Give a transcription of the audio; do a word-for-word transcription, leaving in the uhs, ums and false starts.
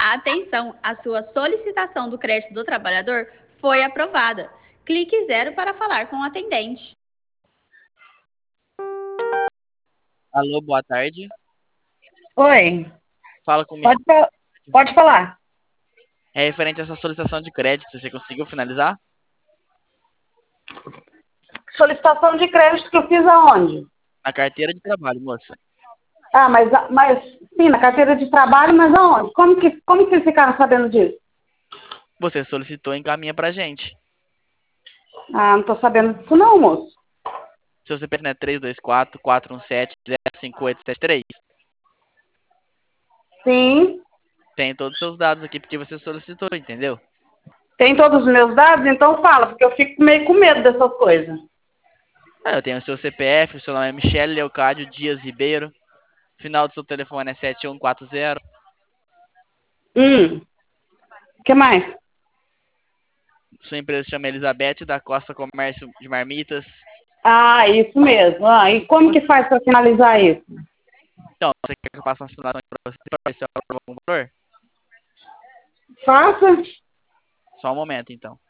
Atenção, a sua solicitação do crédito do trabalhador foi aprovada. Clique zero para falar com o atendente. Alô, boa tarde. Oi, Fala comigo. pode, fa- pode falar. É referente a essa solicitação de crédito, você conseguiu finalizar? Solicitação de crédito que eu fiz aonde? Na carteira de trabalho, moça. Ah, mas, mas sim, na carteira de trabalho, mas aonde? Como que, como que eles ficaram sabendo disso? Você solicitou e encaminha pra gente. Ah, não tô sabendo disso não, moço. Seu C P F é três dois quatro, quatro um sete, zero cinco oito sete três. Sim, Tem todos os seus dados aqui porque você solicitou, entendeu? tem todos os meus dados, então fala, porque eu fico meio com medo dessas coisas. Ah, eu tenho o seu C P F, o seu nome é Michele Leocádio Dias Ribeiro. Final do seu telefone é sete um quatro zero. Hum, o que mais? Sua empresa se chama Elizabeth da Costa Comércio de Marmitas. Ah, isso mesmo. Ah, e como que faz para finalizar isso? Então, você quer que eu passe uma assinatura pra você para ver se eu aprovo algum valor? Faça. Só um momento, então.